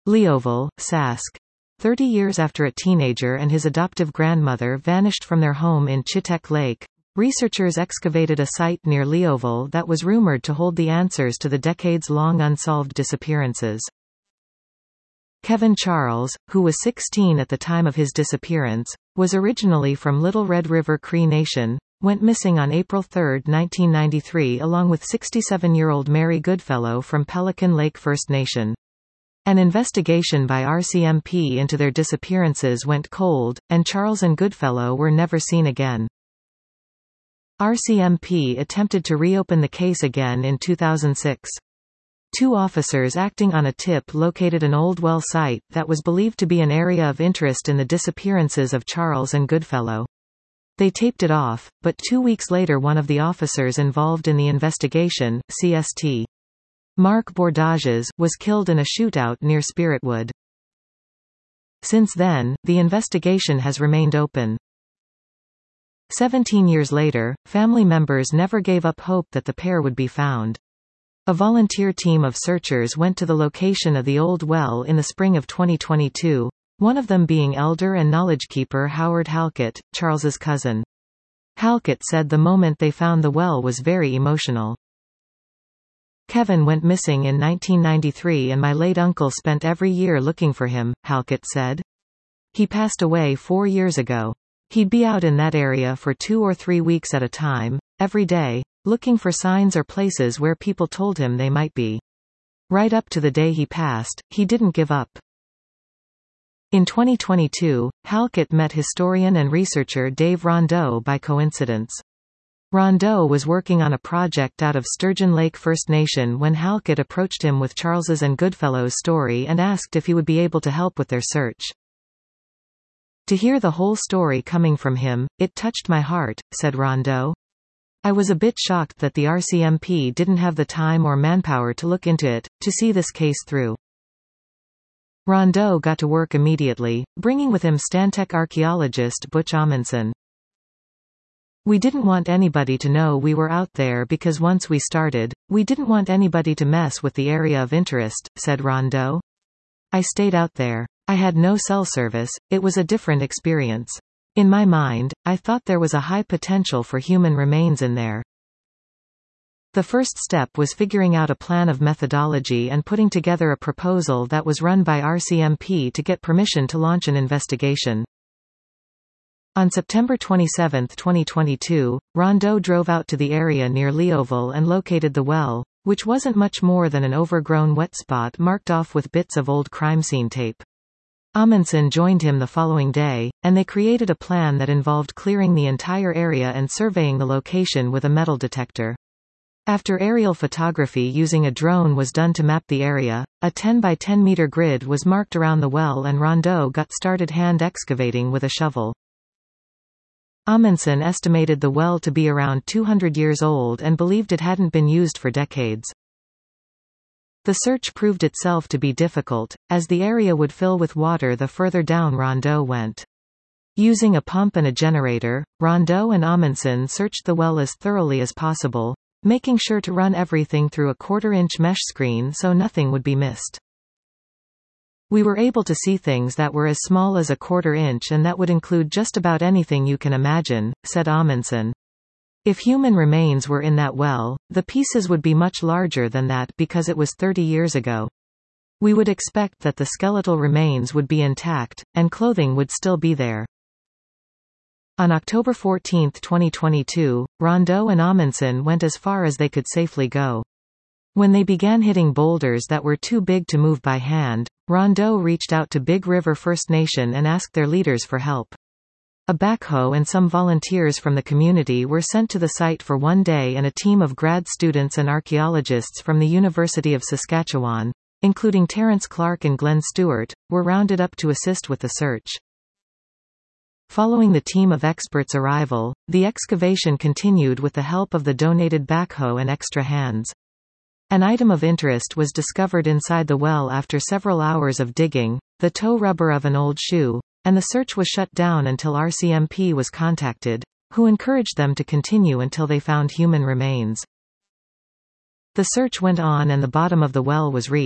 Leoville, Sask. 30 years after a teenager and his adoptive grandmother vanished from their home in Chitek Lake, researchers excavated a site near Leoville that was rumored to hold the answers to the decades-long unsolved disappearances. Kevin Charles, who was 16 at the time of his disappearance, was originally from Little Red River Cree Nation, went missing on April 3, 1993 along with 67-year-old Mary Goodfellow from Pelican Lake First Nation. An investigation by RCMP into their disappearances went cold, and Charles and Goodfellow were never seen again. RCMP attempted to reopen the case again in 2006. Two officers acting on a tip located an old well site that was believed to be an area of interest in the disappearances of Charles and Goodfellow. They taped it off, but 2 weeks later one of the officers involved in the investigation, CST. Mark Bordages, was killed in a shootout near Spiritwood. Since then, the investigation has remained open. 17 years later, family members never gave up hope that the pair would be found. A volunteer team of searchers went to the location of the old well in the spring of 2022, one of them being elder and knowledge keeper Howard Halkett, Charles's cousin. Halkett said the moment they found the well was very emotional. Kevin went missing in 1993 and my late uncle spent every year looking for him, Halkett said. He passed away 4 years ago. He'd be out in that area for 2 or 3 weeks at a time, every day, looking for signs or places where people told him they might be. Right up to the day he passed, he didn't give up. In 2022, Halkett met historian and researcher Dave Rondeau by coincidence. Rondeau was working on a project out of Sturgeon Lake First Nation when Halkett approached him with Charles's and Goodfellow's story and asked if he would be able to help with their search. To hear the whole story coming from him, it touched my heart, said Rondeau. I was a bit shocked that the RCMP didn't have the time or manpower to look into it, to see this case through. Rondeau got to work immediately, bringing with him Stantec archaeologist Butch Amundsen. We didn't want anybody to know we were out there because once we started, we didn't want anybody to mess with the area of interest, said Rondeau. I stayed out there. I had no cell service, it was a different experience. In my mind, I thought there was a high potential for human remains in there. The first step was figuring out a plan of methodology and putting together a proposal that was run by RCMP to get permission to launch an investigation. On September 27, 2022, Rondeau drove out to the area near Leoville and located the well, which wasn't much more than an overgrown wet spot marked off with bits of old crime scene tape. Amundsen joined him the following day, and they created a plan that involved clearing the entire area and surveying the location with a metal detector. After aerial photography using a drone was done to map the area, a 10 by 10 meter grid was marked around the well and Rondeau got started hand excavating with a shovel. Amundsen estimated the well to be around 200 years old and believed it hadn't been used for decades. The search proved itself to be difficult, as the area would fill with water the further down Rondeau went. Using a pump and a generator, Rondeau and Amundsen searched the well as thoroughly as possible, making sure to run everything through a 1/4-inch mesh screen so nothing would be missed. We were able to see things that were as small as a 1/4 inch and that would include just about anything you can imagine, said Amundsen. If human remains were in that well, the pieces would be much larger than that because it was 30 years ago. We would expect that the skeletal remains would be intact, and clothing would still be there. On October 14, 2022, Rondeau and Amundsen went as far as they could safely go. When they began hitting boulders that were too big to move by hand, Rondeau reached out to Big River First Nation and asked their leaders for help. A backhoe and some volunteers from the community were sent to the site for 1 day and a team of grad students and archaeologists from the University of Saskatchewan, including Terence Clark and Glenn Stewart, were rounded up to assist with the search. Following the team of experts' arrival, the excavation continued with the help of the donated backhoe and extra hands. An item of interest was discovered inside the well after several hours of digging, the toe rubber of an old shoe, and the search was shut down until RCMP was contacted, who encouraged them to continue until they found human remains. The search went on and the bottom of the well was reached,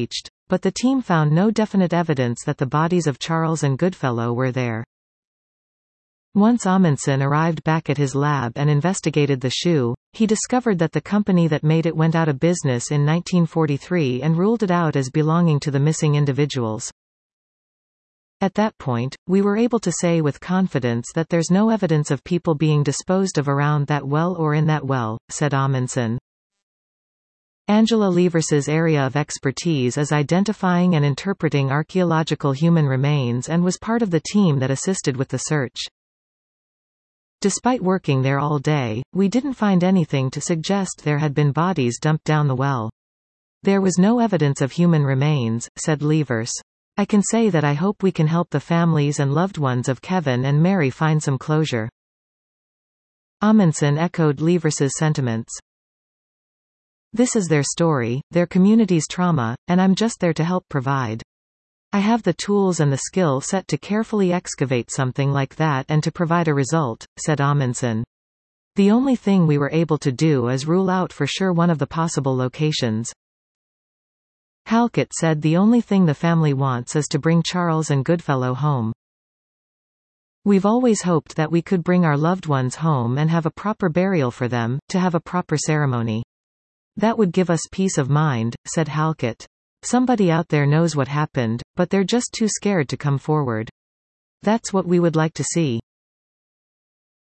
but the team found no definite evidence that the bodies of Charles and Goodfellow were there. Once Amundsen arrived back at his lab and investigated the shoe, he discovered that the company that made it went out of business in 1943 and ruled it out as belonging to the missing individuals. At that point, we were able to say with confidence that there's no evidence of people being disposed of around that well or in that well, said Amundsen. Angela Levers's area of expertise is identifying and interpreting archaeological human remains and was part of the team that assisted with the search. Despite working there all day, we didn't find anything to suggest there had been bodies dumped down the well. There was no evidence of human remains, said Levers. I can say that I hope we can help the families and loved ones of Kevin and Mary find some closure. Amundsen echoed Levers's sentiments. This is their story, their community's trauma, and I'm just there to help provide. I have the tools and the skill set to carefully excavate something like that and to provide a result, said Amundsen. The only thing we were able to do is rule out for sure one of the possible locations. Halkett said the only thing the family wants is to bring Charles and Goodfellow home. We've always hoped that we could bring our loved ones home and have a proper burial for them, to have a proper ceremony. That would give us peace of mind, said Halkett. Somebody out there knows what happened, but they're just too scared to come forward. That's what we would like to see.